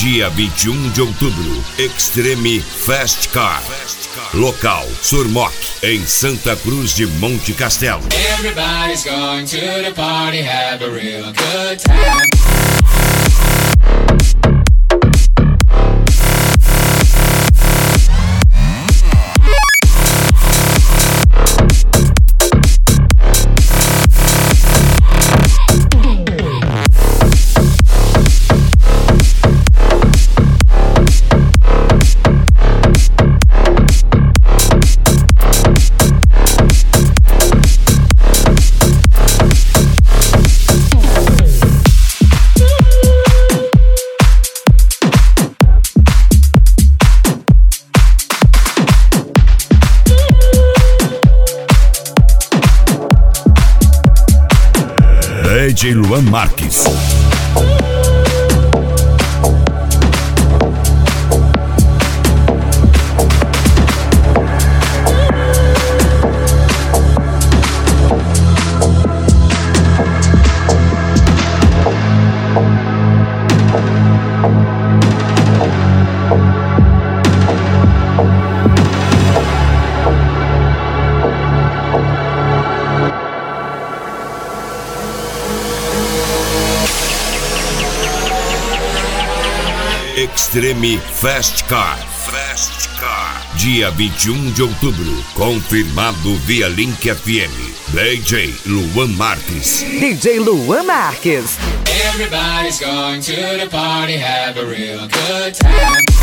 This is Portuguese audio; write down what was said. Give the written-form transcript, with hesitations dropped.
dia 21 de outubro, Extreme Fast Car. Local, Surmoc, em Santa Cruz de Monte Castelo. Everybody's going to the party, have a real good time. DJ Luan Marques. Extreme Fast Car. Dia 21 de outubro. Confirmado via Link FM. DJ Luan Marques. DJ Luan Marques. Everybody's going to the party, have a real good time.